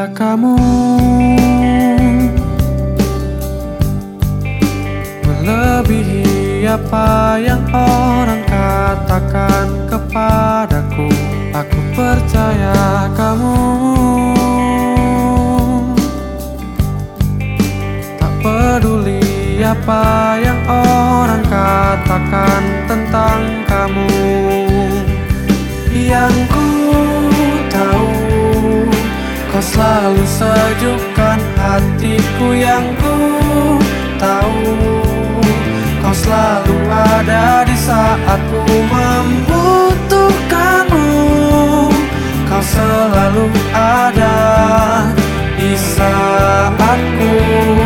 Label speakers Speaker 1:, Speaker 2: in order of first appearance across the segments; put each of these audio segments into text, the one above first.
Speaker 1: kamu melebihi apa yang orang katakan kepadaku. Aku percaya kamu tak peduli apa yang orang katakan tentang kamu. Yang ku tahu, kau selalu sejukkan hatiku. Yang ku tahu, kau selalu ada di saat ku membutuhkanmu. Kau selalu ada di saat ku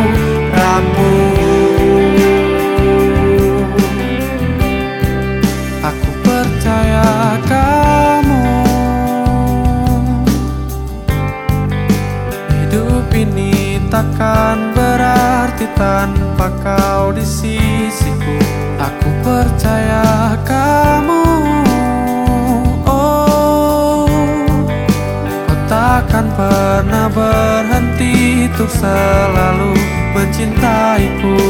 Speaker 1: rapuh. Aku percaya kamu. Hidup ini takkan berarti tanpa kau di sisiku. Aku percaya kamu. Oh, kau takkan pernah berhenti untuk selalu mencintaiku.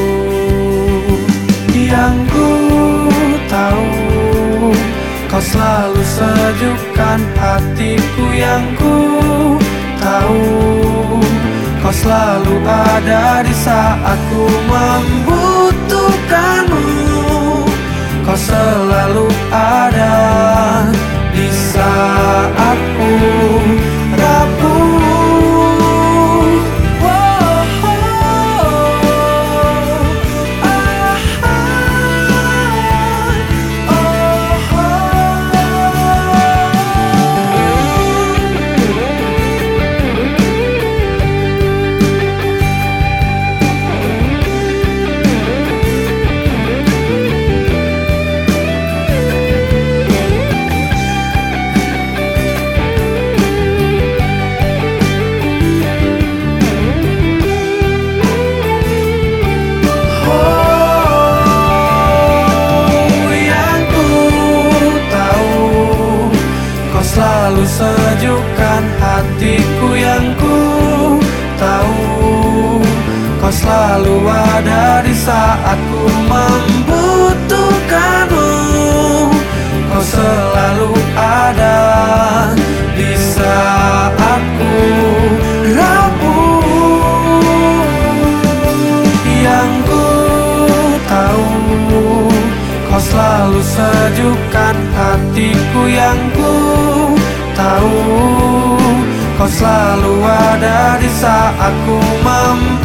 Speaker 1: Yang ku tahu, kau selalu sejukkan hatiku. Yang ku tahu, kau selalu ada di saat ku membutuhkanmu. Kau selalu ada di saat ku rapuh. Selalu sejukkan hatiku. Yang ku tahu, kau selalu ada di saat ku membutuhkanmu. Kau selalu ada di saat ku rapuh. Yang ku tahu, kau selalu sejukkan hatiku. Yang ku tahu, kau selalu ada di saat ku